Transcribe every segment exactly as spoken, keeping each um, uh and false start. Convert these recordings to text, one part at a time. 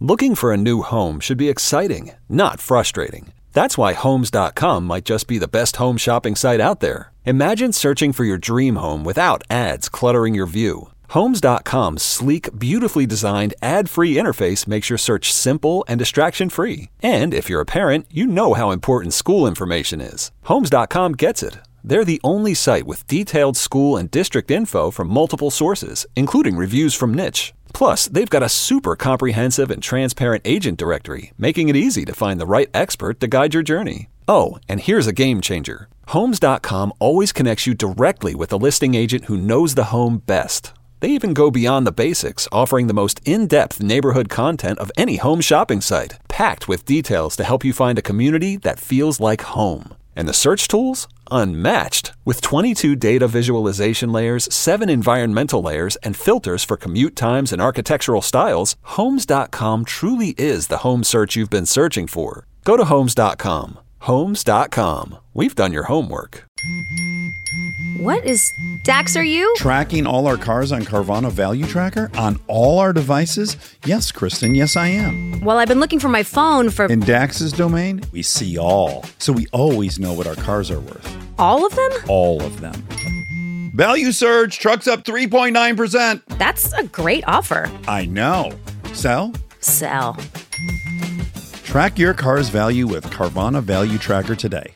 Looking for a new home should be exciting, not frustrating. That's why Homes dot com might just be the best home shopping site out there. Imagine searching for your dream home without ads cluttering your view. Homes dot com's sleek, beautifully designed, ad-free interface makes your search simple and distraction-free. And if you're a parent, you know how important school information is. Homes dot com gets it. They're the only site with detailed school and district info from multiple sources, including reviews from Niche. Plus, they've got a super comprehensive and transparent agent directory, making it easy to find the right expert to guide your journey. Oh, and here's a game changer. Homes dot com always connects you directly with a listing agent who knows the home best. They even go beyond the basics, offering the most in-depth neighborhood content of any home shopping site, packed with details to help you find a community that feels like home. And the search tools? Unmatched. With twenty-two data visualization layers, seven environmental layers, and filters for commute times and architectural styles, Homes dot com truly is the home search you've been searching for. Go to Homes dot com. Homes dot com. We've done your homework. What is... Dax, are you? Tracking all our cars on Carvana Value Tracker on all our devices? Yes, Kristen, yes I am. Well, I've been looking for my phone for... In Dax's domain, we see all. So we always know what our cars are worth. All of them? All of them. Value surge, trucks up three point nine percent. That's a great offer. I know. Sell? Sell. Track your car's value with Carvana Value Tracker today.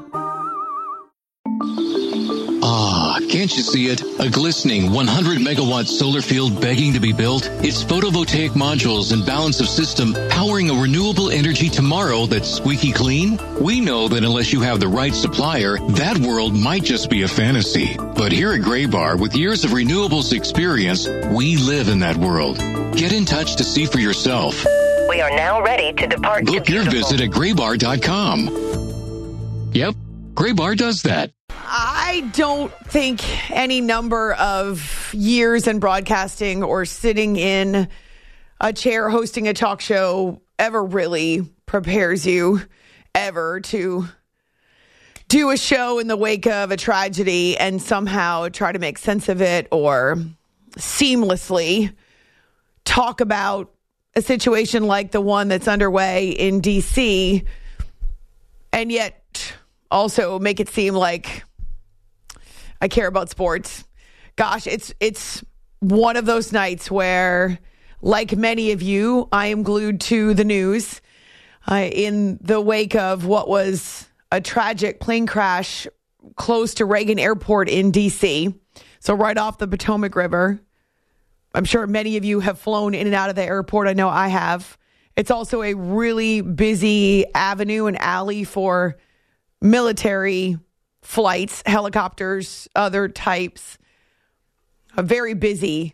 Ah, can't you see it? A glistening one hundred megawatt solar field begging to be built? Its photovoltaic modules and balance of system powering a renewable energy tomorrow that's squeaky clean? We know that unless you have the right supplier, that world might just be a fantasy. But here at Graybar, with years of renewables experience, we live in that world. Get in touch to see for yourself. We are now ready to depart. Book to your visit at graybar dot com. Yep, Graybar does that. I don't think any number of years in broadcasting or sitting in a chair hosting a talk show ever really prepares you ever to do a show in the wake of a tragedy and somehow try to make sense of it or seamlessly talk about a situation like the one that's underway in D C and yet also make it seem like I care about sports. Gosh, it's it's one of those nights where, like many of you, I am glued to the news uh, in the wake of what was a tragic plane crash close to Reagan Airport in D C. So right off the Potomac River. I'm sure many of you have flown in and out of the airport. I know I have. It's also a really busy avenue and alley for military flights, helicopters, other types. A very busy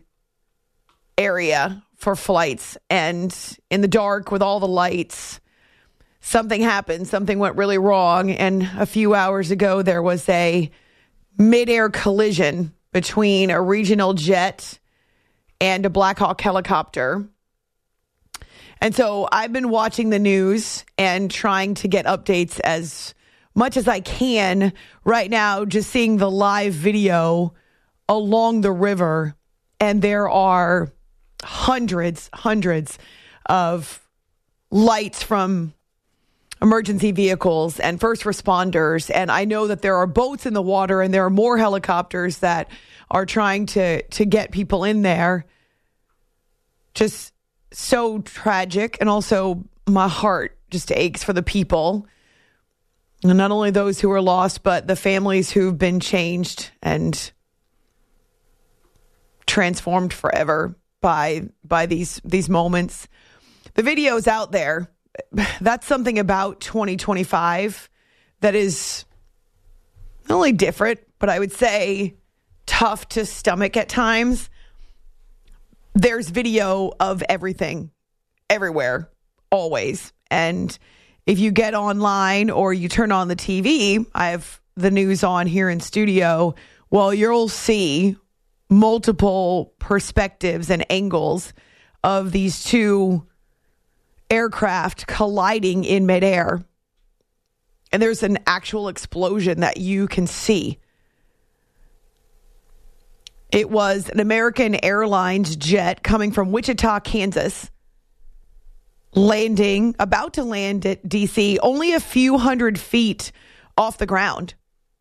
area for flights. And in the dark with all the lights, something happened. Something went really wrong. And a few hours ago, there was a mid-air collision between a regional jet and a Black Hawk helicopter. And so I've been watching the news and trying to get updates as much as I can right now, just seeing the live video along the river. And there are hundreds, hundreds of lights from emergency vehicles and first responders. And I know that there are boats in the water and there are more helicopters that are trying to, to get people in there. Just so tragic. And also my heart just aches for the people. And not only those who are lost, but the families who've been changed and transformed forever by by these these moments. The video's out there. That's something about twenty twenty-five that is not only different, but I would say tough to stomach at times. There's video of everything, everywhere, always. And if you get online or you turn on the T V, I have the news on here in studio, well, you'll see multiple perspectives and angles of these two aircraft colliding in midair. And there's an actual explosion that you can see. It was an American Airlines jet coming from Wichita, Kansas, landing, about to land at D C, only a few hundred feet off the ground.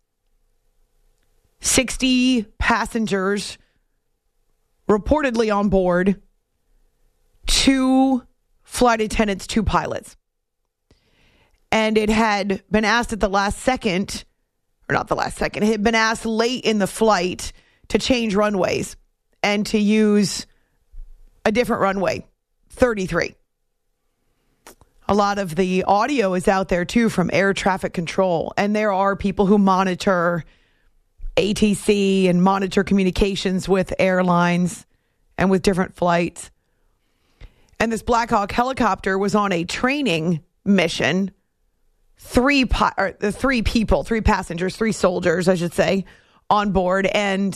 sixty passengers reportedly on board, two flight attendants, two pilots. And it had been asked at the last second, or not the last second, it had been asked late in the flight to change runways and to use a different runway, thirty-three. A lot of the audio is out there, too, from air traffic control. And there are people who monitor A T C and monitor communications with airlines and with different flights. And this Black Hawk helicopter was on a training mission. Three, pi- or three people, three passengers, three soldiers, I should say, on board. And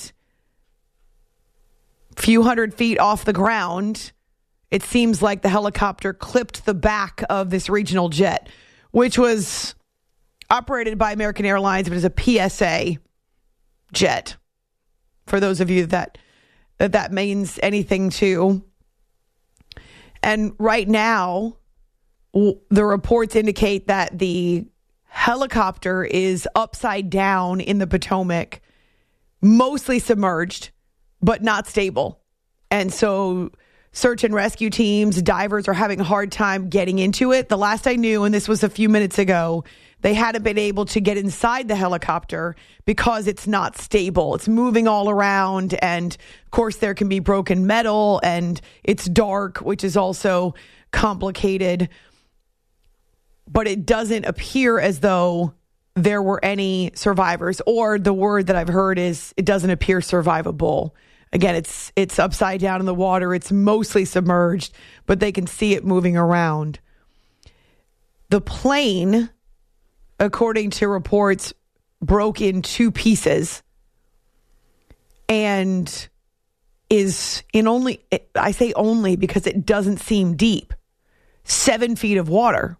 a few hundred feet off the ground, it seems like the helicopter clipped the back of this regional jet, which was operated by American Airlines, but is a P S A jet. For those of you that that, that means anything to. And right now, the reports indicate that the helicopter is upside down in the Potomac, mostly submerged, but not stable. And so search and rescue teams, divers are having a hard time getting into it. The last I knew, and this was a few minutes ago, they hadn't been able to get inside the helicopter because it's not stable. It's moving all around. And of course, there can be broken metal and it's dark, which is also complicated. But it doesn't appear as though there were any survivors, or the word that I've heard is it doesn't appear survivable. Again, it's it's upside down in the water. It's mostly submerged, but they can see it moving around. The plane, according to reports, broke in two pieces and is in only, I say only because it doesn't seem deep, seven feet of water.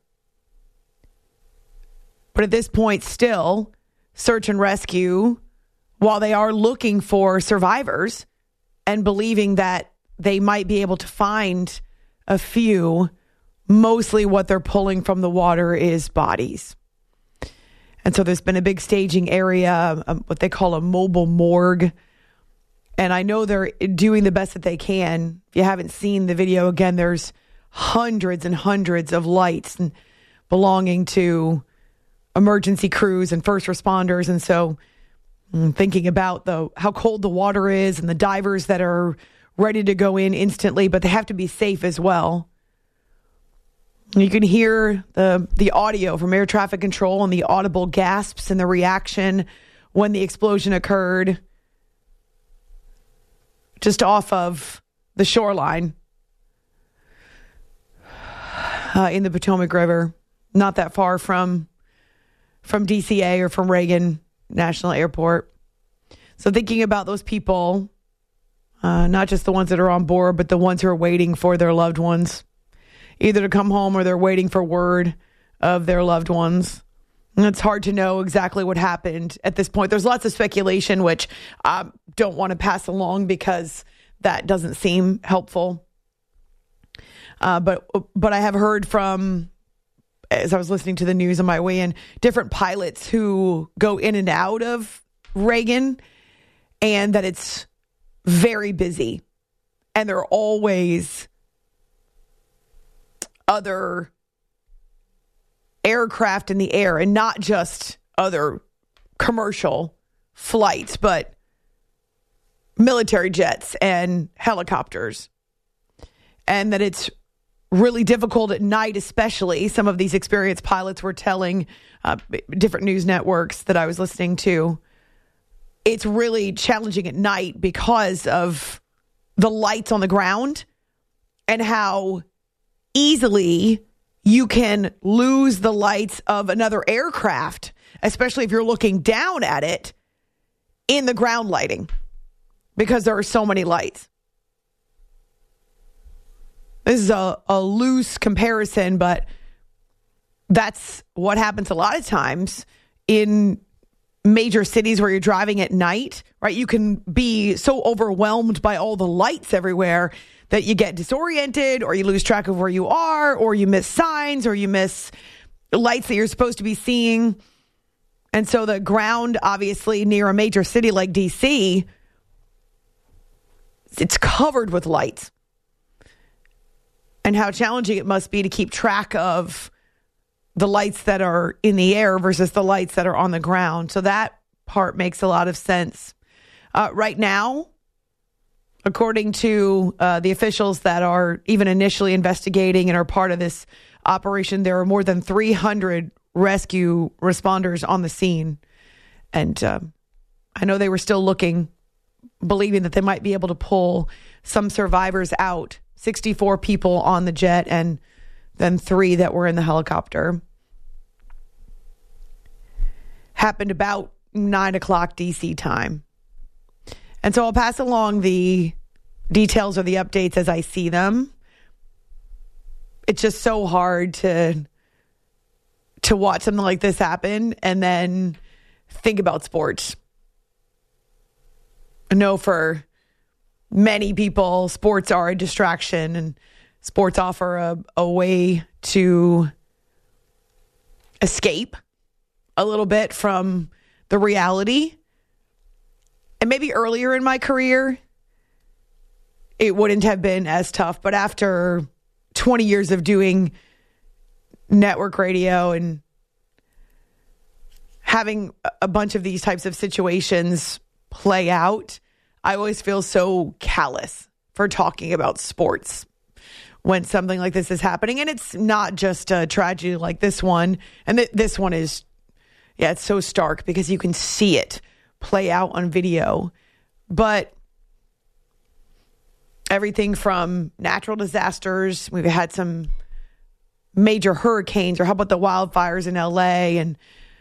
But at this point, still, search and rescue, while they are looking for survivors and believing that they might be able to find a few, mostly what they're pulling from the water is bodies. And so there's been a big staging area, um, what they call a mobile morgue. And I know they're doing the best that they can. If you haven't seen the video, again, there's hundreds and hundreds of lights belonging to emergency crews and first responders. And so thinking about the how cold the water is and the divers that are ready to go in instantly, but they have to be safe as well. You can hear the the audio from air traffic control and the audible gasps and the reaction when the explosion occurred just off of the shoreline uh, in the Potomac River, not that far from from D C A or from Reagan National Airport. So thinking about those people, uh, not just the ones that are on board, but the ones who are waiting for their loved ones, either to come home or they're waiting for word of their loved ones. And it's hard to know exactly what happened at this point. There's lots of speculation, which I don't want to pass along because that doesn't seem helpful. Uh, but but I have heard from, as I was listening to the news on my way in, different pilots who go in and out of Reagan, and that it's very busy. And there are always other aircraft in the air, and not just other commercial flights, but military jets and helicopters. And that it's really difficult at night, especially. Some of these experienced pilots were telling uh, different news networks that I was listening to, it's really challenging at night because of the lights on the ground and how easily you can lose the lights of another aircraft, especially if you're looking down at it in the ground lighting, because there are so many lights. This is a, a loose comparison, but that's what happens a lot of times in major cities where you're driving at night, right? You can be so overwhelmed by all the lights everywhere that you get disoriented, or you lose track of where you are, or you miss signs, or you miss lights that you're supposed to be seeing. And so the ground, obviously, near a major city like D C, it's covered with lights. And how challenging it must be to keep track of the lights that are in the air versus the lights that are on the ground. So that part makes a lot of sense. Uh, right now, according to uh, the officials that are even initially investigating and are part of this operation, there are more than three hundred rescue responders on the scene. And um, I know they were still looking, believing that they might be able to pull some survivors out. sixty-four people on the jet and then three that were in the helicopter. Happened about nine o'clock D C time. And so I'll pass along the details or the updates as I see them. It's just so hard to to watch something like this happen and then think about sports. I know for many people, sports are a distraction, and sports offer a, a way to escape a little bit from the reality. And maybe earlier in my career, it wouldn't have been as tough. But after twenty years of doing network radio and having a bunch of these types of situations play out, I always feel so callous for talking about sports when something like this is happening. And it's not just a tragedy like this one. And th- this one is, yeah, it's so stark because you can see it play out on video. But everything from natural disasters, we've had some major hurricanes, or how about the wildfires in L A, and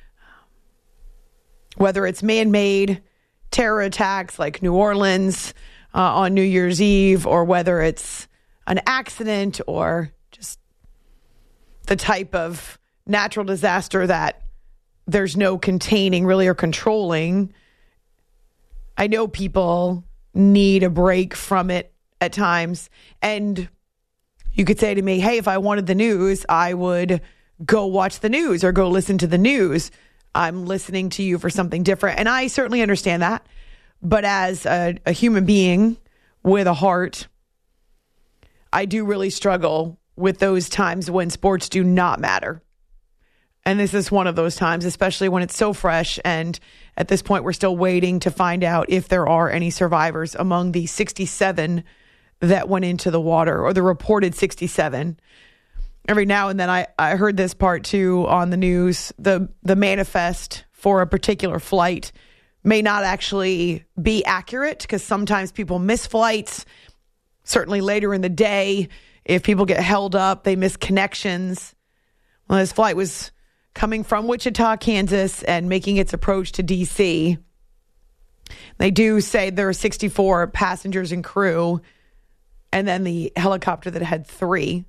whether it's man-made terror attacks like New Orleans uh, on New Year's Eve, or whether it's an accident or just the type of natural disaster that there's no containing really or controlling. I know people need a break from it at times. And you could say to me, hey, if I wanted the news, I would go watch the news or go listen to the news. I'm listening to you for something different. And I certainly understand that. But as a, a human being with a heart, I do really struggle with those times when sports do not matter. And this is one of those times, especially when it's so fresh. And at this point, we're still waiting to find out if there are any survivors among the sixty-seven that went into the water, or the reported sixty-seven. Every now and then I, I heard this part too on the news. The, the manifest for a particular flight may not actually be accurate, because sometimes people miss flights. Certainly later in the day, if people get held up, they miss connections. Well, this flight was coming from Wichita, Kansas, and making its approach to D C. They do say there are sixty-four passengers and crew, and then the helicopter that had three.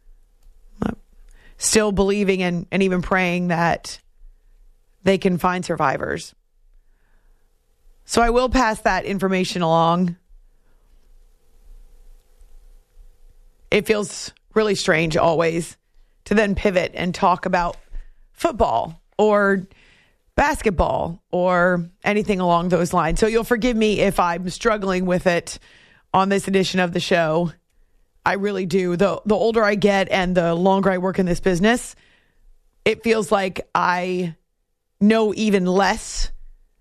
Still believing and, and even praying that they can find survivors. So I will pass that information along. It feels really strange always to then pivot and talk about football or basketball or anything along those lines. So you'll forgive me if I'm struggling with it on this edition of the show. I really do. The, the older I get and the longer I work in this business, it feels like I know even less,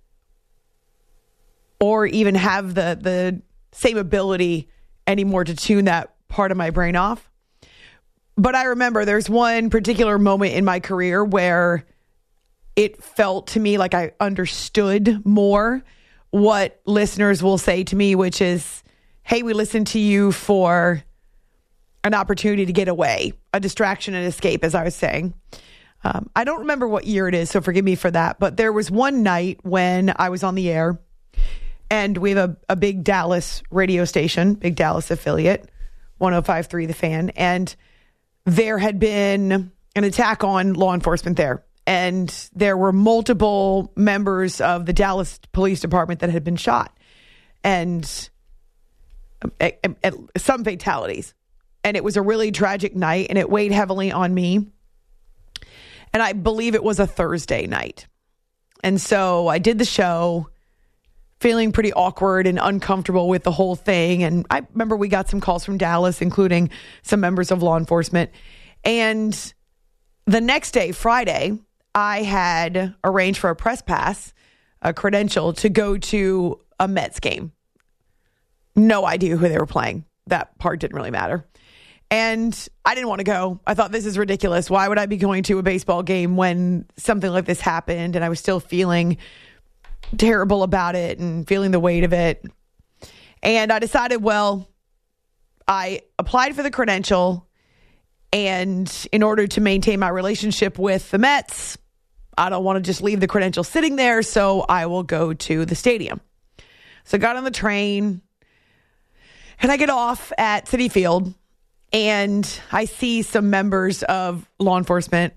or even have the, the same ability anymore to tune that part of my brain off. But I remember there's one particular moment in my career where it felt to me like I understood more what listeners will say to me, which is, hey, we listened to you for an opportunity to get away, a distraction and escape, as I was saying. Um, I don't remember what year it is, so forgive me for that. But there was one night when I was on the air, and we have a, a big Dallas radio station, big Dallas affiliate, one oh five point three The Fan. And there had been an attack on law enforcement there. And there were multiple members of the Dallas Police Department that had been shot. And at, at some fatalities. And it was a really tragic night, and it weighed heavily on me. And I believe it was a Thursday night. And so I did the show feeling pretty awkward and uncomfortable with the whole thing. And I remember we got some calls from Dallas, including some members of law enforcement. And the next day, Friday, I had arranged for a press pass, a credential to go to a Mets game. No idea who they were playing. That part didn't really matter. And I didn't want to go. I thought, this is ridiculous. Why would I be going to a baseball game when something like this happened? And I was still feeling terrible about it and feeling the weight of it. And I decided, well, I applied for the credential. And in order to maintain my relationship with the Mets, I don't want to just leave the credential sitting there. So I will go to the stadium. So I got on the train and I get off at Citi Field. And I see some members of law enforcement.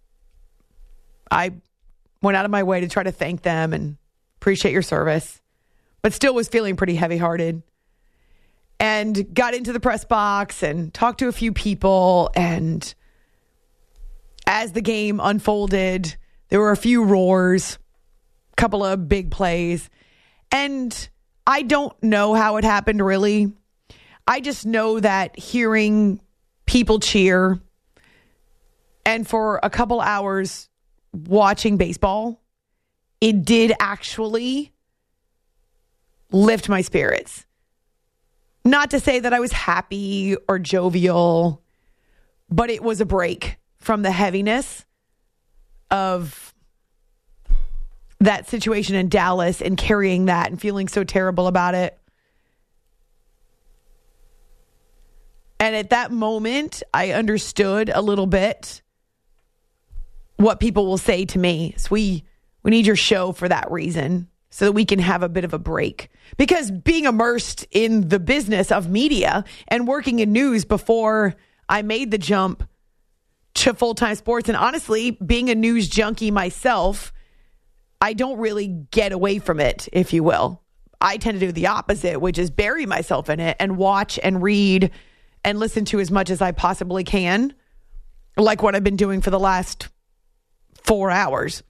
I went out of my way to try to thank them and appreciate your service, but still was feeling pretty heavy-hearted. And got into the press box and talked to a few people. And as the game unfolded, there were a few roars, a couple of big plays. And I don't know how it happened, really. I just know that hearing people cheer and for a couple hours watching baseball, it did actually lift my spirits. Not to say that I was happy or jovial, but it was a break from the heaviness of that situation in Dallas and carrying that and feeling so terrible about it. And at that moment, I understood a little bit what people will say to me. So we, we need your show for that reason, so that we can have a bit of a break. Because being immersed in the business of media and working in news before I made the jump to full-time sports, and honestly, being a news junkie myself, I don't really get away from it, if you will. I tend to do the opposite, which is bury myself in it and watch and read and listen to as much as I possibly can, like what I've been doing for the last four hours,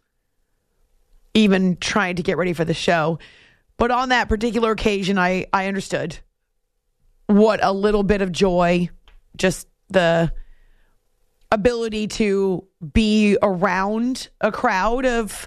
even trying to get ready for the show. But on that particular occasion, I, I understood what a little bit of joy, just the ability to be around a crowd of,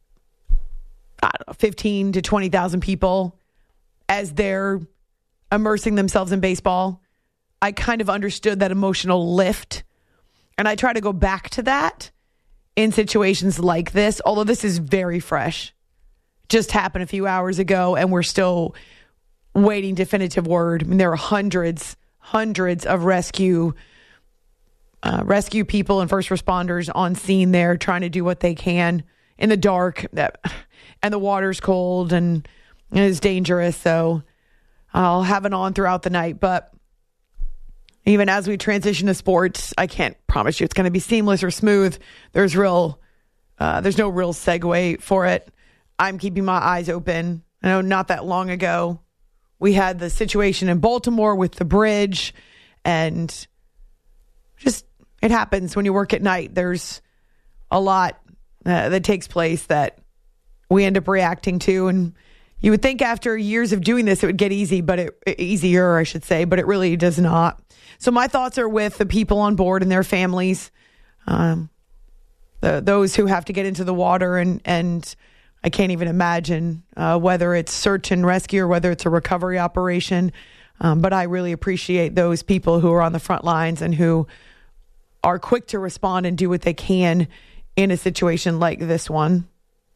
I don't know, fifteen to twenty thousand people as they're immersing themselves in baseball. I kind of understood that emotional lift. And I try to go back to that in situations like this, although this is very fresh. Just happened a few hours ago, and we're still waiting definitive word. I mean, there are hundreds, hundreds of rescue uh, rescue people and first responders on scene there trying to do what they can in the dark. That, and the water's cold and it's dangerous. So I'll have it on throughout the night. But even as we transition to sports, I can't promise you it's going to be seamless or smooth. There's real, uh, there's no real segue for it. I'm keeping my eyes open. I know not that long ago, we had the situation in Baltimore with the bridge, and just, it happens when you work at night. There's a lot uh, that takes place that we end up reacting to. And you would think after years of doing this, it would get easy, but it easier, I should say, but it really does not. So my thoughts are with the people on board and their families, um, the, those who have to get into the water, and, and I can't even imagine uh, whether it's search and rescue or whether it's a recovery operation. Um, but I really appreciate those people who are on the front lines and who are quick to respond and do what they can in a situation like this one.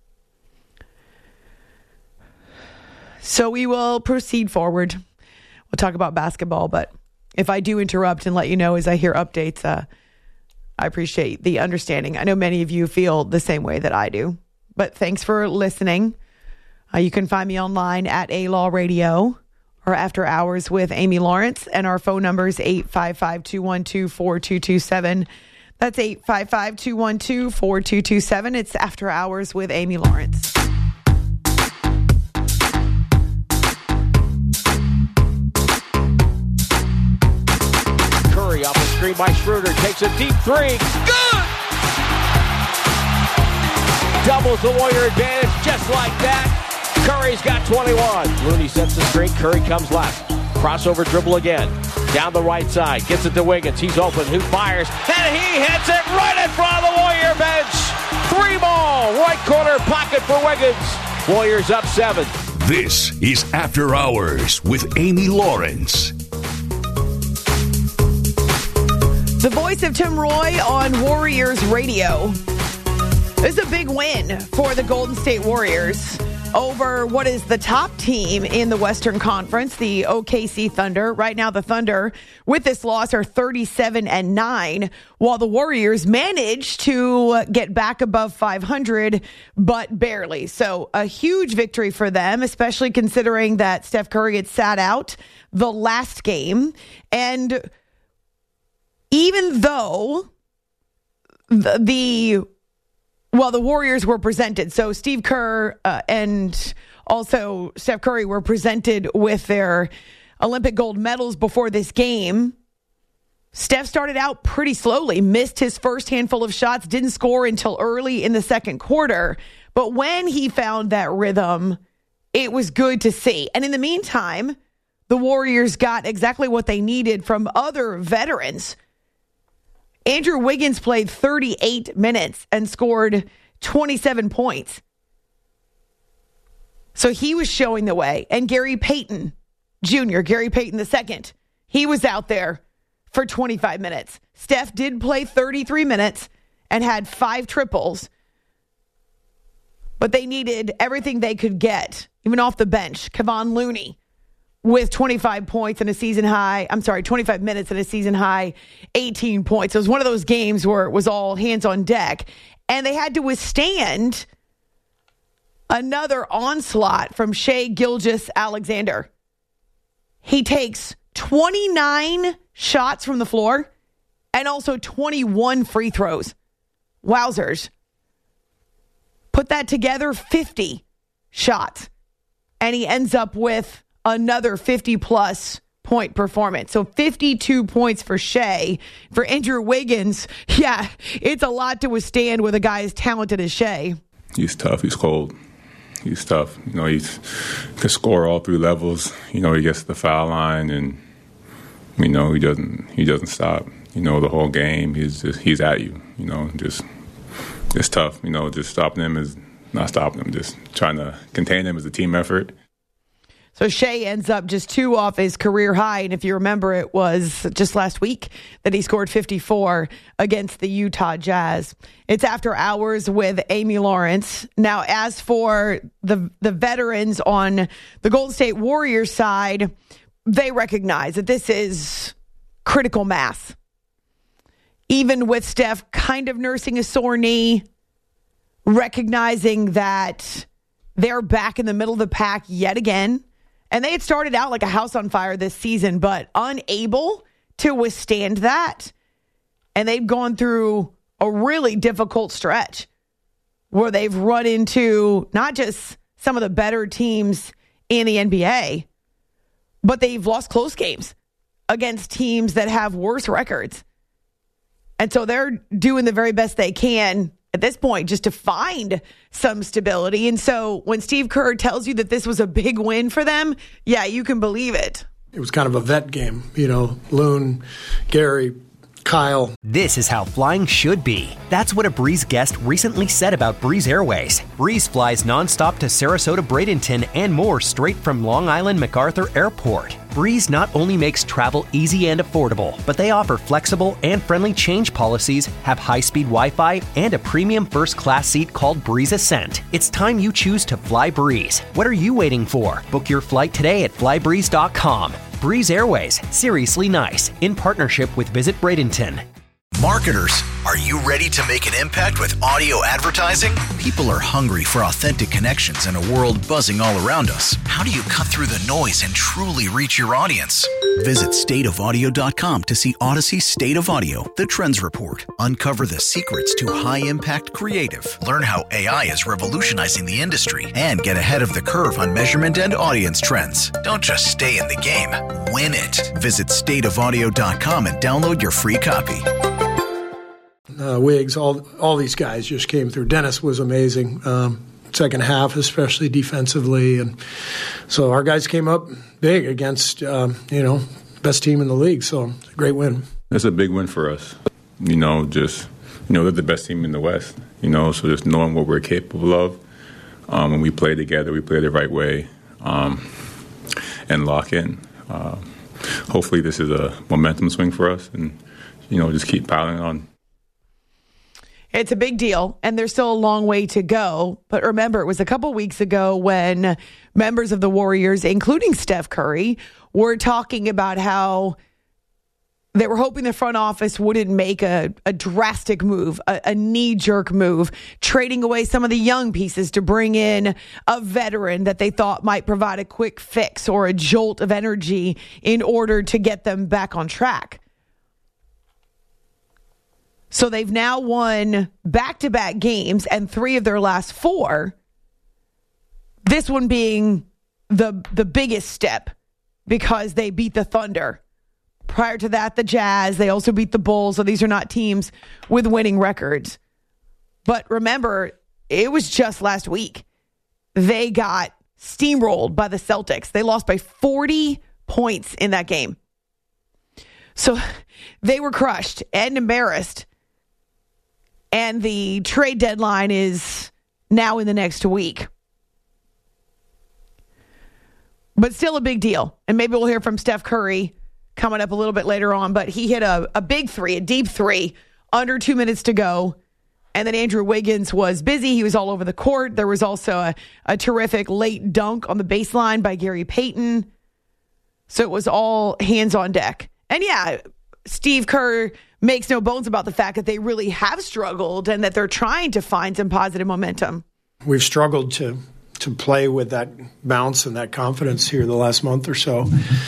So we will proceed forward. We'll talk about basketball, but if I do interrupt and let you know as I hear updates, uh, I appreciate the understanding. I know many of you feel the same way that I do, but thanks for listening. Uh, you can find me online at A Law Radio or After Hours with Amy Lawrence, and our phone number is eight five five, two one two, four two two seven. That's eight five five, two one two, four two two seven. It's After Hours with Amy Lawrence. screen by Schroeder. Takes a deep three. Good! Doubles the Warrior advantage just like that. Curry's got twenty-one. Looney sets the screen. Curry comes left. Crossover dribble again. Down the right side. Gets it to Wiggins. He's open. Who fires? And he hits it right in front of the Warrior bench. Three ball. Right corner pocket for Wiggins. Warriors up seven. This is After Hours with Amy Lawrence. The voice of Tim Roy on Warriors Radio. This is a big win for the Golden State Warriors over what is the top team in the Western Conference, the O K C Thunder. Right now, the Thunder, with this loss, are thirty-seven and nine, while the Warriors managed to get back above five hundred, but barely. So a huge victory for them, especially considering that Steph Curry had sat out the last game. And even though the, the Well, the Warriors were presented. So Steve Kerr uh, and also Steph Curry were presented with their Olympic gold medals before this game. Steph started out pretty slowly, missed his first handful of shots, didn't score until early in the second quarter. But when he found that rhythm, it was good to see. And in the meantime, the Warriors got exactly what they needed from other veterans. Andrew Wiggins played thirty-eight minutes and scored twenty-seven points. So he was showing the way. And Gary Payton Junior, Gary Payton the second, he was out there for twenty-five minutes. Steph did play thirty-three minutes and had five triples. But they needed everything they could get, even off the bench. Kevon Looney with twenty-five points and a season high. I'm sorry, twenty-five minutes and a season high, eighteen points. It was one of those games where it was all hands on deck. And they had to withstand another onslaught from Shai Gilgeous-Alexander. He takes twenty-nine shots from the floor and also twenty-one free throws. Wowzers. Put that together, fifty shots. And he ends up with another fifty-plus point performance. So fifty-two points for Shai. For Andrew Wiggins, yeah, it's a lot to withstand with a guy as talented as Shai. He's tough. He's cold. He's tough. You know, he can score all three levels. You know, he gets to the foul line, and you know he doesn't. He doesn't stop. You know, the whole game, he's just he's at you. You know, just it's tough. You know, just stopping him is not stopping him. Just trying to contain him is a team effort. So Shai ends up just two off his career high. And if you remember, it was just last week that he scored fifty-four against the Utah Jazz. It's After Hours with Amy Lawrence. Now, as for the the veterans on the Golden State Warriors side, they recognize that this is critical mass. Even with Steph kind of nursing a sore knee, recognizing that they're back in the middle of the pack yet again. And they had started out like a house on fire this season, but unable to withstand that. And they've gone through a really difficult stretch where they've run into not just some of the better teams in the N B A, but they've lost close games against teams that have worse records. And so they're doing the very best they can at this point just to find some stability. And so when Steve Kerr tells you that this was a big win for them, yeah, you can believe it. It was kind of a vet game. You know, Loon, Gary, Kyle. This is how flying should be. That's what a Breeze guest recently said about Breeze Airways. Breeze flies nonstop to Sarasota, Bradenton, and more straight from Long Island MacArthur Airport. Breeze not only makes travel easy and affordable, but they offer flexible and friendly change policies, have high-speed Wi-Fi, and a premium first-class seat called Breeze Ascent. It's time you choose to fly Breeze. What are you waiting for? Book your flight today at fly breeze dot com. Breeze Airways, seriously nice, in partnership with Visit Bradenton. Marketers, are you ready to make an impact with audio advertising? People are hungry for authentic connections in a world buzzing all around us. How do you cut through the noise and truly reach your audience? Visit state of audio dot com to see Odyssey's State of Audio, the Trends Report. Uncover the secrets to high-impact creative. Learn how A I is revolutionizing the industry and get ahead of the curve on measurement and audience trends. Don't just stay in the game, win it. Visit state of audio dot com and download your free copy. Uh, Wiggs, all all these guys just came through. Dennis was amazing. Um, second half, especially defensively, and so our guys came up big against um, you know best team in the league. So it's a great win. It's a big win for us. You know, just you know they're the best team in the West. You know, so just knowing what we're capable of. Um, when we play together, we play the right way, um, and lock in. Uh, hopefully, this is a momentum swing for us, and you know, just keep piling on. It's a big deal, and there's still a long way to go. But remember, it was a couple weeks ago when members of the Warriors, including Steph Curry, were talking about how they were hoping the front office wouldn't make a, a drastic move, a, a knee-jerk move, trading away some of the young pieces to bring in a veteran that they thought might provide a quick fix or a jolt of energy in order to get them back on track. So they've now won back-to-back games and three of their last four. This one being the the biggest step because they beat the Thunder. Prior to that, the Jazz. They also beat the Bulls. So these are not teams with winning records. But remember, it was just last week. They got steamrolled by the Celtics. They lost by forty points in that game. So they were crushed and embarrassed. And the trade deadline is now in the next week. But still a big deal. And maybe we'll hear from Steph Curry coming up a little bit later on. But he hit a, a big three, a deep three, under two minutes to go. And then Andrew Wiggins was busy. He was all over the court. There was also a, a terrific late dunk on the baseline by Gary Payton. So it was all hands on deck. And yeah, Steve Kerr makes no bones about the fact that they really have struggled and that they're trying to find some positive momentum. We've struggled to to play with that bounce and that confidence here the last month or so.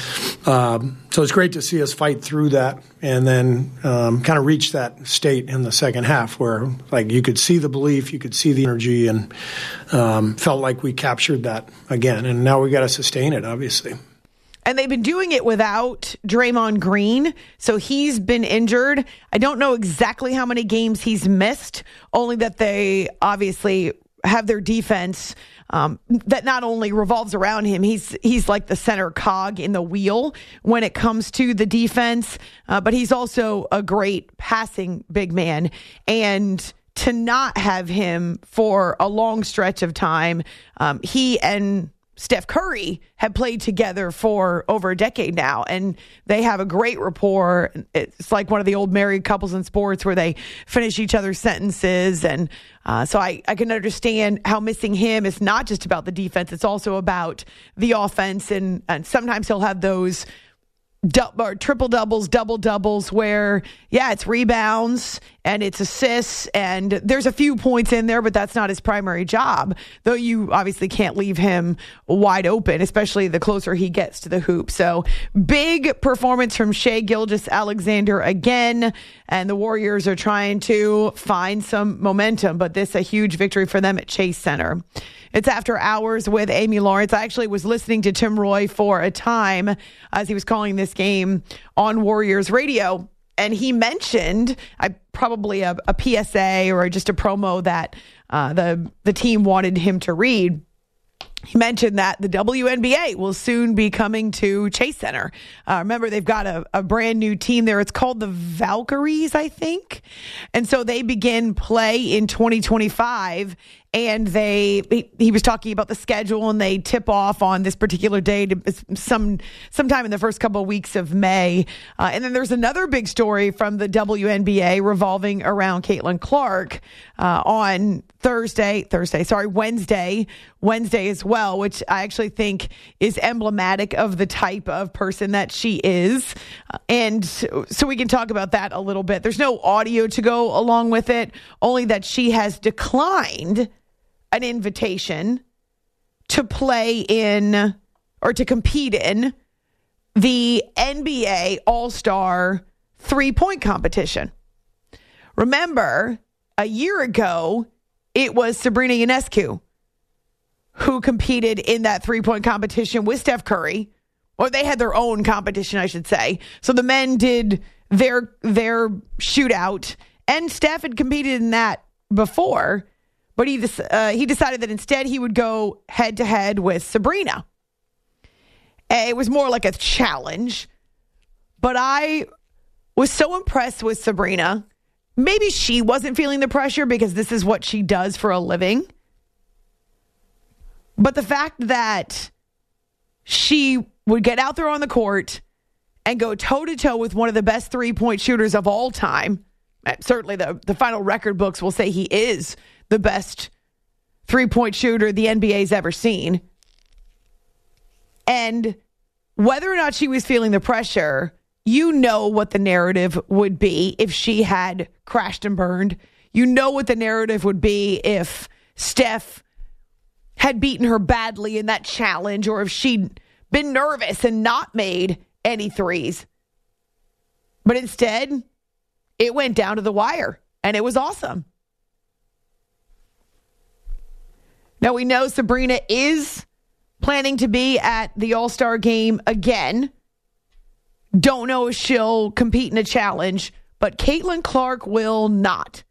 Um, so it's great to see us fight through that and then um, kind of reach that state in the second half where like you could see the belief, you could see the energy, and um, felt like we captured that again. And now we got to sustain it, obviously. And they've been doing it without Draymond Green. So he's been injured. I don't know exactly how many games he's missed, only that they obviously have their defense um, that not only revolves around him, he's he's like the center cog in the wheel when it comes to the defense, uh, but he's also a great passing big man. And to not have him for a long stretch of time, um, he and Steph Curry have played together for over a decade now, and they have a great rapport. It's like one of the old married couples in sports where they finish each other's sentences. And uh, so I, I can understand how missing him is not just about the defense. It's also about the offense. And, and sometimes he'll have those double or triple doubles, double doubles where, yeah, it's rebounds and it's assists and there's a few points in there, but that's not his primary job, though you obviously can't leave him wide open, especially the closer he gets to the hoop. So big performance from Shai Gilgeous-Alexander again, and the Warriors are trying to find some momentum, but this a huge victory for them at Chase Center. It's After Hours with Amy Lawrence. I actually was listening to Tim Roy for a time as he was calling this game on Warriors radio, and he mentioned I probably a, a P S A or just a promo that uh, the the team wanted him to read. He mentioned that the W N B A will soon be coming to Chase Center. Uh, remember, they've got a, a brand new team there. It's called the Valkyries, I think. And so they begin play in twenty twenty-five. and they he, he was talking about the schedule, and they tip off on this particular day to some sometime in the first couple of weeks of May. Uh, and then there's another big story from the W N B A revolving around Caitlin Clark uh, on Thursday, Thursday, sorry, Wednesday, Wednesday as well, which I actually think is emblematic of the type of person that she is. Uh, and so we can talk about that a little bit. There's no audio to go along with it, only that she has declined an invitation to play in or to compete in the N B A All-Star three-point competition. Remember, a year ago, it was Sabrina Ionescu who competed in that three-point competition with Steph Curry. Or they had their own competition, I should say. So the men did their their shootout, and Steph had competed in that before, but he uh, he decided that instead he would go head-to-head with Sabrina. It was more like a challenge, but I was so impressed with Sabrina. Maybe she wasn't feeling the pressure because this is what she does for a living. But the fact that she would get out there on the court and go toe-to-toe with one of the best three-point shooters of all time. Certainly the, the final record books will say he is the best three-point shooter the N B A's ever seen. And whether or not she was feeling the pressure, you know what the narrative would be if she had crashed and burned. You know what the narrative would be if Steph had beaten her badly in that challenge, or if she'd been nervous and not made any threes. But instead, it went down to the wire, and it was awesome. Now, we know Sabrina is planning to be at the All-Star game again. Don't know if she'll compete in a challenge, but Caitlin Clark will not.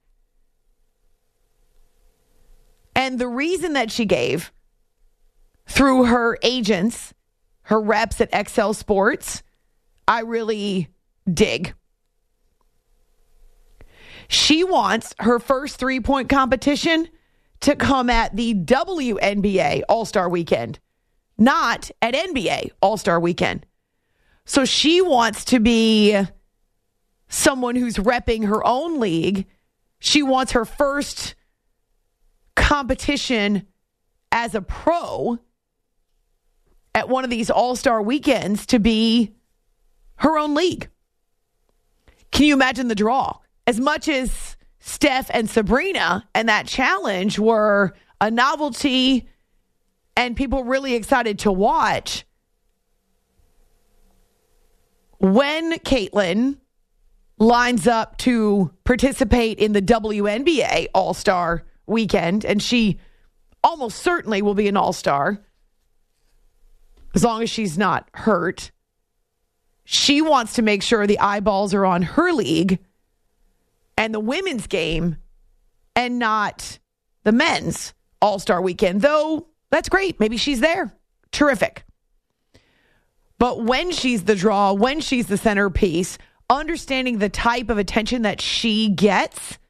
And the reason that she gave through her agents, her reps at X L Sports, I really dig. She wants her first three-point competition to come at the W N B A All-Star Weekend, not at N B A All-Star Weekend. So she wants to be someone who's repping her own league. She wants her first competition as a pro at one of these All-Star weekends to be her own league. Can you imagine the draw? As much as Steph and Sabrina and that challenge were a novelty and people really excited to watch, when Caitlin lines up to participate in the W N B A All-Star weekend, and she almost certainly will be an All-Star as long as she's not hurt, she wants to make sure the eyeballs are on her league and the women's game and not the men's All-Star weekend. Though, that's great. Maybe she's there. Terrific. But when she's the draw, when she's the centerpiece, understanding the type of attention that she gets,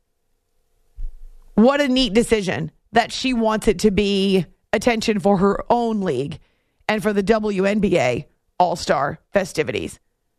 what a neat decision that she wants it to be attention for her own league and for the W N B A All-Star festivities.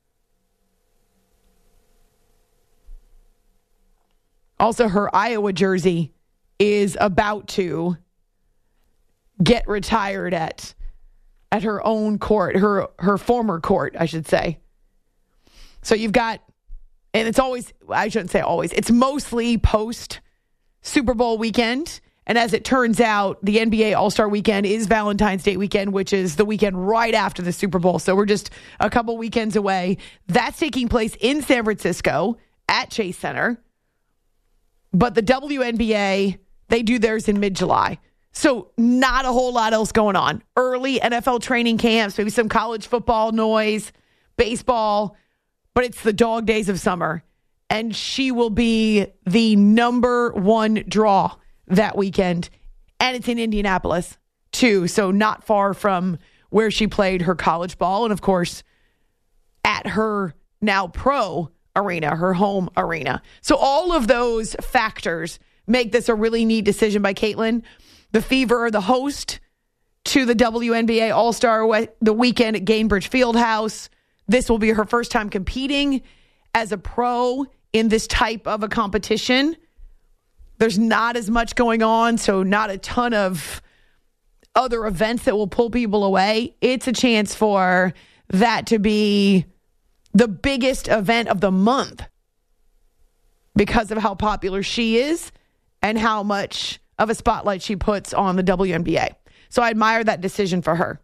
Also, her Iowa jersey is about to get retired at at her own court, her her former court, I should say. So you've got, and it's always, I shouldn't say always, it's mostly post Super Bowl weekend. And as it turns out, the N B A All-Star weekend is Valentine's Day weekend, which is the weekend right after the Super Bowl. So we're just a couple weekends away. That's taking place in San Francisco at Chase Center. But the W N B A, they do theirs in mid-July. So not a whole lot else going on. Early N F L training camps, maybe some college football noise, baseball, but it's the dog days of summer. And she will be the number one draw that weekend. And it's in Indianapolis, too. So not far from where she played her college ball. And, of course, at her now pro arena, her home arena. So all of those factors make this a really neat decision by Caitlin. The Fever are the host to the W N B A All-Star we- the weekend at Gainbridge Fieldhouse. This will be her first time competing as a pro in this type of a competition. There's not as much going on, so not a ton of other events that will pull people away. It's a chance for that to be the biggest event of the month because of how popular she is and how much of a spotlight she puts on the W N B A. So I admire that decision for her.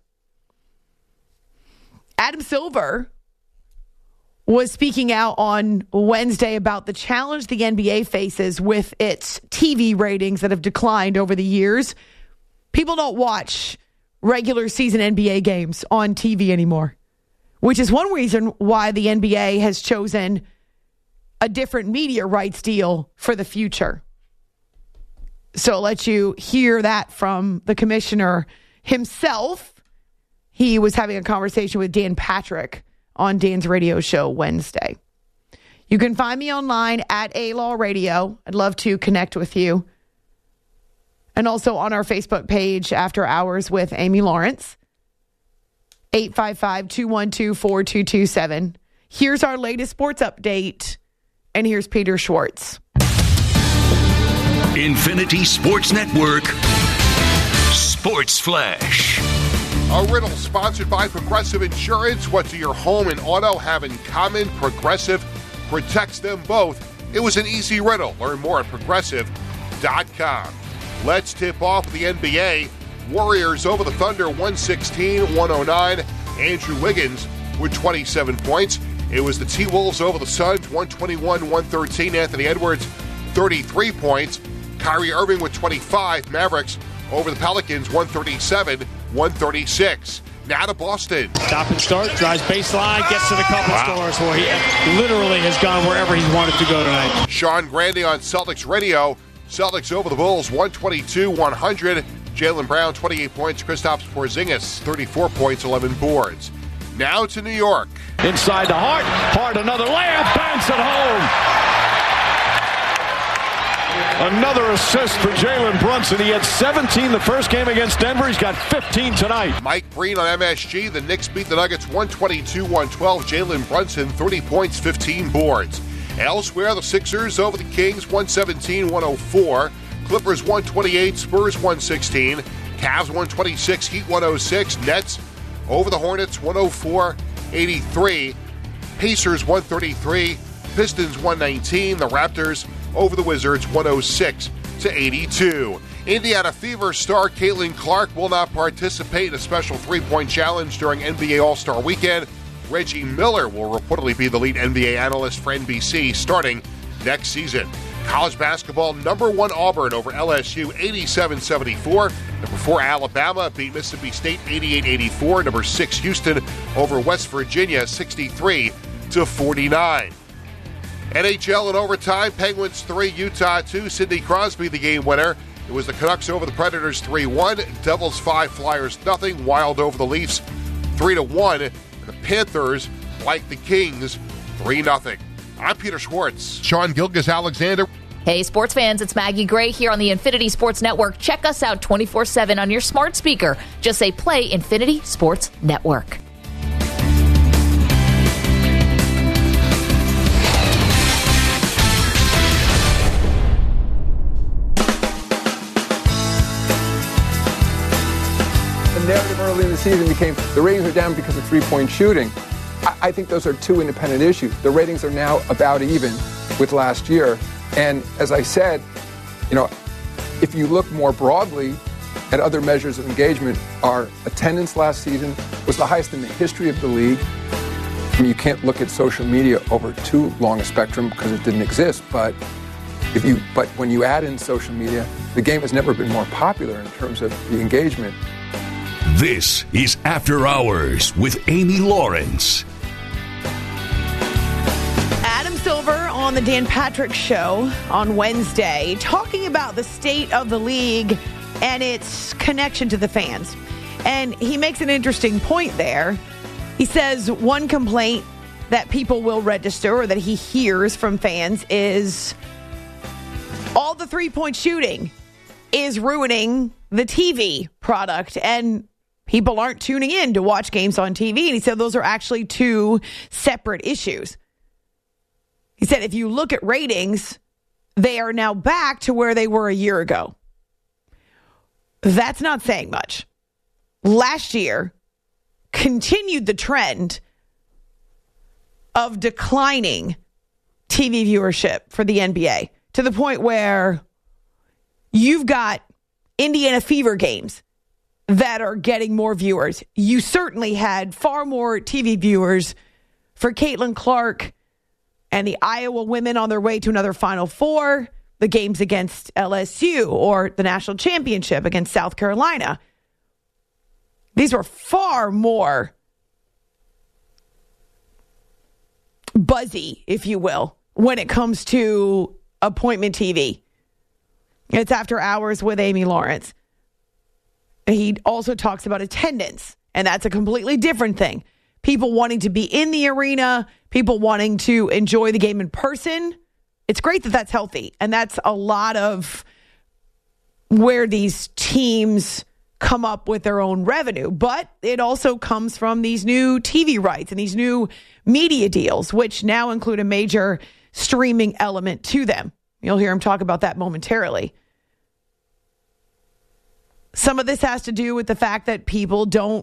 Adam Silver was speaking out on Wednesday about the challenge the N B A faces with its T V ratings that have declined over the years. People don't watch regular season N B A games on T V anymore, which is one reason why the N B A has chosen a different media rights deal for the future. So I'll let you hear that from the commissioner himself. He was having a conversation with Dan Patrick on Dan's radio show Wednesday. You can find me online at A-Law Radio. I'd love to connect with you. And also on our Facebook page, After Hours with Amy Lawrence. eight five five, two one two, four two two seven. Here's our latest sports update. And here's Peter Schwartz. Infinity Sports Network Sports Flash. A riddle sponsored by Progressive Insurance. What do your home and auto have in common? Progressive protects them both. It was an easy riddle. Learn more at progressive dot com. Let's tip off the N B A. Warriors over the Thunder one sixteen to one oh nine. Andrew Wiggins with twenty-seven points. It was the T-Wolves over the Suns one twenty-one to one thirteen. Anthony Edwards thirty-three points. Kyrie Irving with twenty-five. Mavericks over the Pelicans one thirty-seven to one thirty-six. Now to Boston. Stop and start, drives baseline, gets to the couple wow. scores where he literally has gone wherever he wanted to go tonight. Sean Grande on Celtics Radio. Celtics over the Bulls one twenty-two to one hundred. Jaylen Brown twenty-eight points. Kristaps Porzingis thirty-four points, eleven boards. Now to New York. Inside the Hart. Hart another layup. Banks it home. Another assist for Jalen Brunson. He had seventeen the first game against Denver. He's got fifteen tonight. Mike Breen on M S G. The Knicks beat the Nuggets one twenty-two to one twelve. Jalen Brunson thirty points, fifteen boards. Elsewhere, the Sixers over the Kings one seventeen to one oh four. Clippers one twenty-eight, Spurs one sixteen. Cavs one twenty-six, Heat one oh six. Nets over the Hornets one oh four to eighty-three. Pacers one thirty-three, Pistons one nineteen. The Raptors over the Wizards one oh six to eighty-two. Indiana Fever star Caitlin Clark will not participate in a special three-point challenge during N B A All-Star Weekend. Reggie Miller will reportedly be the lead N B A analyst for N B C starting next season. College basketball, number one Auburn over L S U eighty-seven seventy-four. Number four Alabama beat Mississippi State eighty-eight eighty-four. Number six Houston over West Virginia sixty-three to forty-nine. N H L in overtime, Penguins three, Utah two. Sidney Crosby the game winner. It was the Canucks over the Predators three one. Devils five, Flyers nothing. Wild over the Leafs three to one. And the Panthers, like the Kings, three nothing. I'm Peter Schwartz. Sean Gilgeous-Alexander. Hey, sports fans, it's Maggie Gray here on the Infinity Sports Network. Check us out twenty-four seven on your smart speaker. Just say play Infinity Sports Network. The narrative early in the season became the ratings are down because of three-point shooting. I, I think those are two independent issues. The ratings are now about even with last year. And as I said, you know, if you look more broadly at other measures of engagement, our attendance last season was the highest in the history of the league. I mean, you can't look at social media over too long a spectrum because it didn't exist. But if you, but when you add in social media, the game has never been more popular in terms of the engagement. This is After Hours with Amy Lawrence. Adam Silver on the Dan Patrick Show on Wednesday, talking about the state of the league and its connection to the fans. And he makes an interesting point there. He says one complaint that people will register or that he hears from fans is all the three-point shooting is ruining the T V product, and people aren't tuning in to watch games on T V. And he said those are actually two separate issues. He said if you look at ratings, they are now back to where they were a year ago. That's not saying much. Last year continued the trend of declining T V viewership for the N B A to the point where you've got Indiana Fever games that are getting more viewers. You certainly had far more T V viewers for Caitlin Clark and the Iowa women on their way to another Final Four, the games against L S U, or the national championship against South Carolina. These were far more buzzy, if you will, when it comes to appointment T V. It's After Hours with Amy Lawrence. He also talks about attendance, and that's a completely different thing. People wanting to be in the arena, people wanting to enjoy the game in person. It's great that that's healthy, and that's a lot of where these teams come up with their own revenue. But it also comes from these new T V rights and these new media deals, which now include a major streaming element to them. You'll hear him talk about that momentarily. Some of this has to do with the fact that people don't,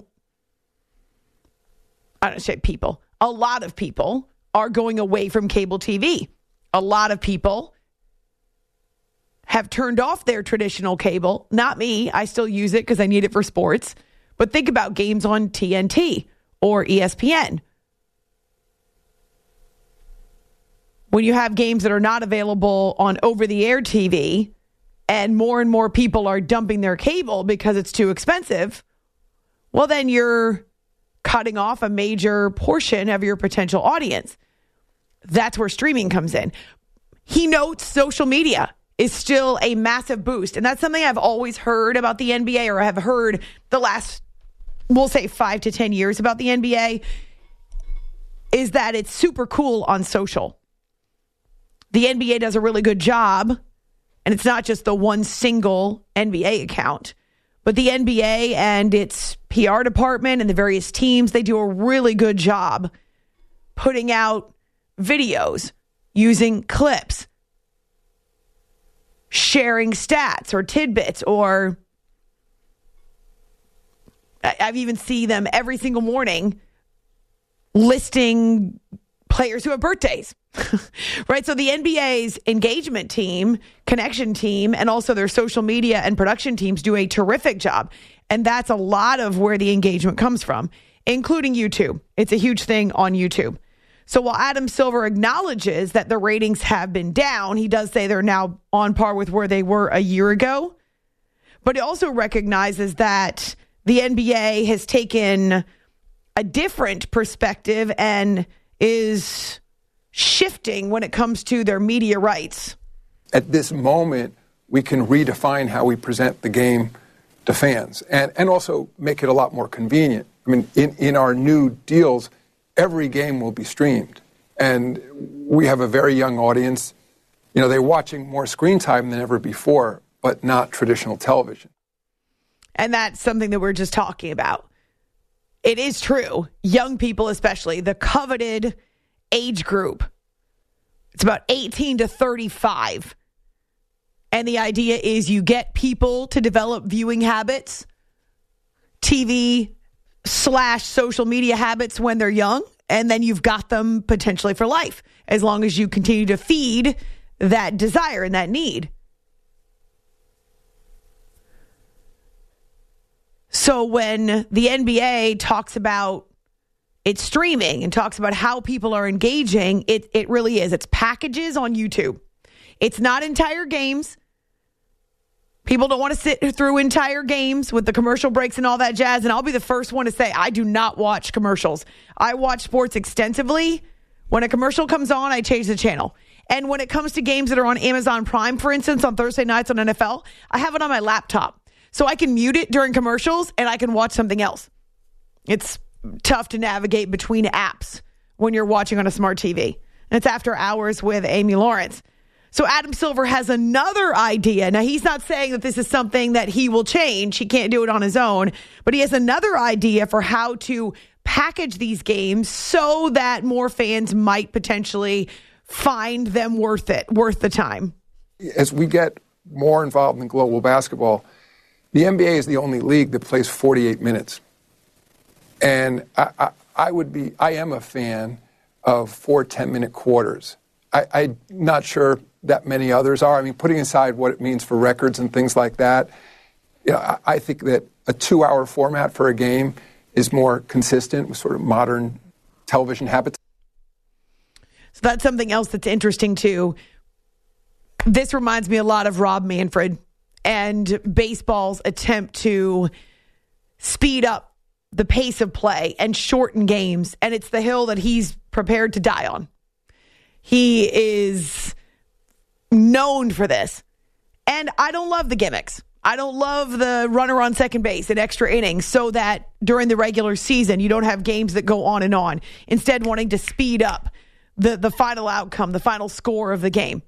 I don't say people, a lot of people are going away from cable T V. A lot of people have turned off their traditional cable. Not me. I still use it because I need it for sports. But think about games on T N T or E S P N. When you have games that are not available on over-the-air T V and more and more people are dumping their cable because it's too expensive, well, then you're cutting off a major portion of your potential audience. That's where streaming comes in. He notes social media is still a massive boost. And that's something I've always heard about the N B A, or have heard the last, we'll say five to ten years about the N B A, is that it's super cool on social. The N B A does a really good job, and it's not just the one single N B A account, but the N B A and its P R department and the various teams, they do a really good job putting out videos, using clips, sharing stats or tidbits, or I've even seen them every single morning listing players who have birthdays. Right? So the N B A's engagement team, connection team, and also their social media and production teams do a terrific job. And that's a lot of where the engagement comes from, including YouTube. It's a huge thing on YouTube. So while Adam Silver acknowledges that the ratings have been down, he does say they're now on par with where they were a year ago. But he also recognizes that the N B A has taken a different perspective and is shifting when it comes to their media rights. At this moment, we can redefine how we present the game to fans and, and also make it a lot more convenient. I mean, in, in our new deals, every game will be streamed. And we have a very young audience. You know, they're watching more screen time than ever before, but not traditional television. And that's something that we're just talking about. It is true. Young people especially, the coveted age group. It's about eighteen to thirty-five. And the idea is you get people to develop viewing habits, T V slash social media habits when they're young, and then you've got them potentially for life, as long as you continue to feed that desire and that need. So when the N B A talks about its streaming and talks about how people are engaging, it, it really is. It's packages on YouTube. It's not entire games. People don't want to sit through entire games with the commercial breaks and all that jazz. And I'll be the first one to say, I do not watch commercials. I watch sports extensively. When a commercial comes on, I change the channel. And when it comes to games that are on Amazon Prime, for instance, on Thursday nights on N F L, I have it on my laptop. So I can mute it during commercials and I can watch something else. It's tough to navigate between apps when you're watching on a smart T V. And it's After Hours with Amy Lawrence. So Adam Silver has another idea. Now, he's not saying that this is something that he will change. He can't do it on his own. But he has another idea for how to package these games so that more fans might potentially find them worth it, worth the time. As we get more involved in global basketball, the N B A is the only league that plays forty-eight minutes. And I, I, I would be, I am a fan of four ten-minute quarters. I, I'm not sure that many others are. I mean, putting aside what it means for records and things like that, you know, I, I think that a two-hour format for a game is more consistent with sort of modern television habits. So that's something else that's interesting, too. This reminds me a lot of Rob Manfred and baseball's attempt to speed up the pace of play and shorten games. And it's the hill that he's prepared to die on. He is known for this. And I don't love the gimmicks. I don't love the runner on second base and extra innings so that during the regular season you don't have games that go on and on. Instead, wanting to speed up the, the final outcome, the final score of the game.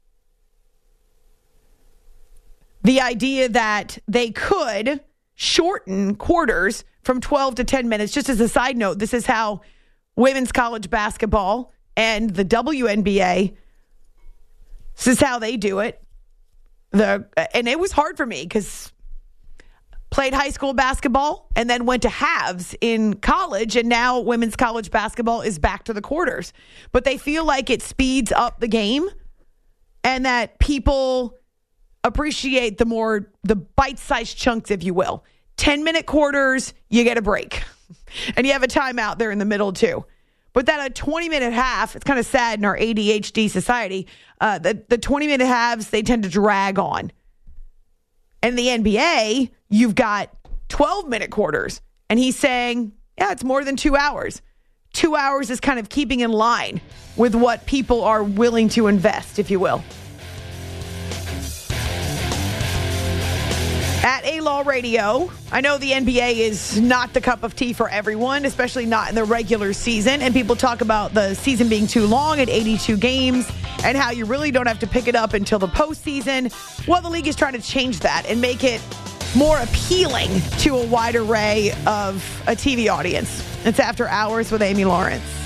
The idea that they could shorten quarters from twelve to ten minutes. Just as a side note, this is how women's college basketball and the W N B A, this is how they do it. The and it was hard for me because played high school basketball and then went to halves in college, and now women's college basketball is back to the quarters. But they feel like it speeds up the game and that people appreciate the more, the bite-sized chunks, if you will. ten-minute quarters, you get a break. And you have a timeout there in the middle, too. But that a twenty-minute half, it's kind of sad in our A D H D society. Uh, the the twenty-minute halves, they tend to drag on. And in the N B A, you've got twelve-minute quarters. And he's saying, yeah, it's more than two hours. Two hours is kind of keeping in line with what people are willing to invest, if you will. At A-Law Radio, I know the N B A is not the cup of tea for everyone, especially not in the regular season. And people talk about the season being too long at eighty-two games and how you really don't have to pick it up until the postseason. Well, the league is trying to change that and make it more appealing to a wide array of a T V audience. It's After Hours with Amy Lawrence.